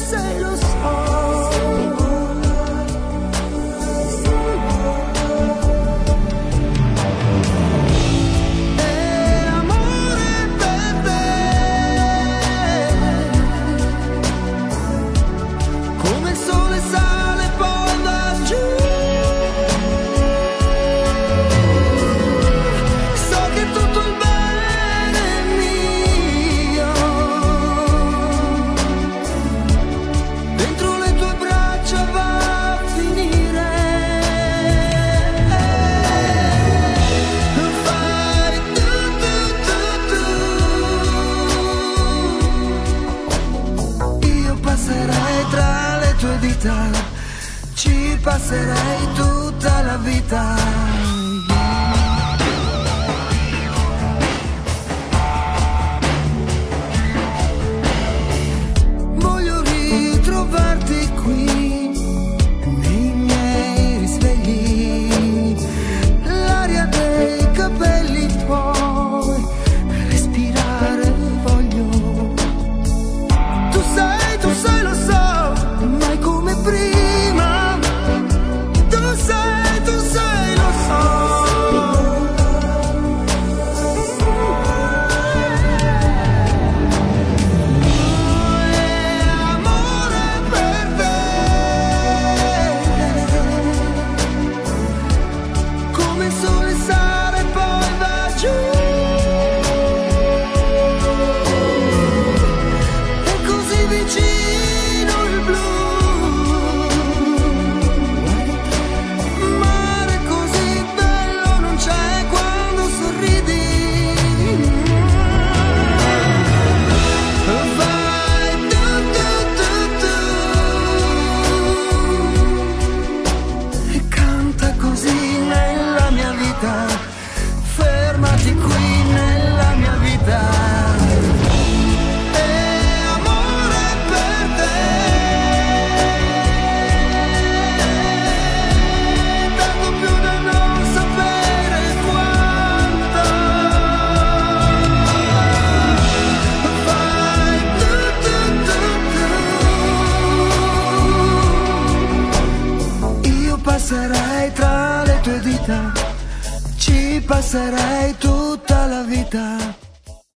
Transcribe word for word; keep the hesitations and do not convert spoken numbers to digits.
sei, lo so. Ci passerei tutta la vita. Voglio ritrovarti qui nei miei risvegli, l'aria dei capelli puoi respirare, voglio. Tu sei, tu sei, lo so, mai come prima. Fermati qui nella mia vita. E amore per te, tanto più da non sapere quanto. Fai tu, tu, tu, tu. Io passerei tra le tue dita, ci passerei tutta la vita.